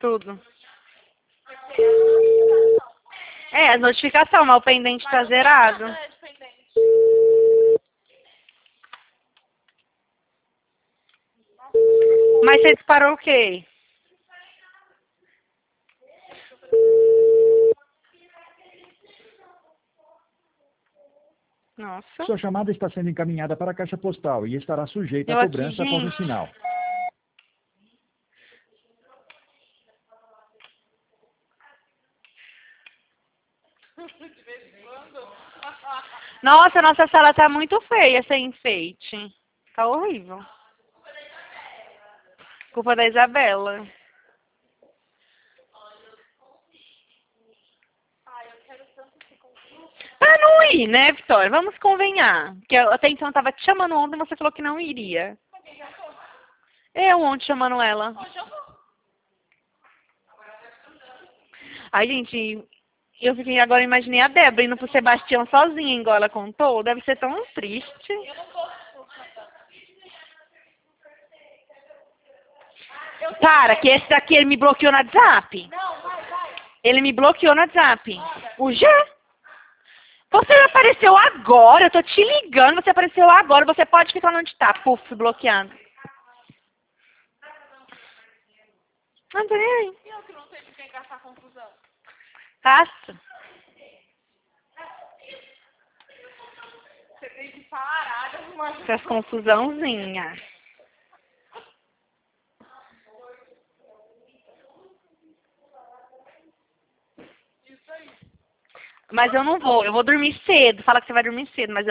Tudo. É, a notificação, mas o pendente tá zerado. Mas você disparou o quê? Nossa. Sua chamada está sendo encaminhada para a caixa postal e estará sujeita Eu a aqui, cobrança após o gente. sinal. Nossa, nossa sala tá muito feia sem enfeite. Tá horrível. Culpa da Isabela. Pra não ir, né, Vitória? Vamos convenhar. Que eu até então tava te chamando ontem e você falou que não iria. Eu ontem chamando ela. Ai, gente, eu fiquei agora, imaginei a Débora indo pro Sebastião sozinha, igual ela contou. Deve ser tão triste. Para, que esse daqui ele me bloqueou no WhatsApp. Ele me bloqueou no WhatsApp. O G? Você apareceu agora, eu tô te ligando, você apareceu agora, você pode ficar onde tá, puf, bloqueado. Não tô nem aí. Caça. Essas confusãozinhas. Mas eu não vou, eu vou dormir cedo. Fala que você vai dormir cedo, mas eu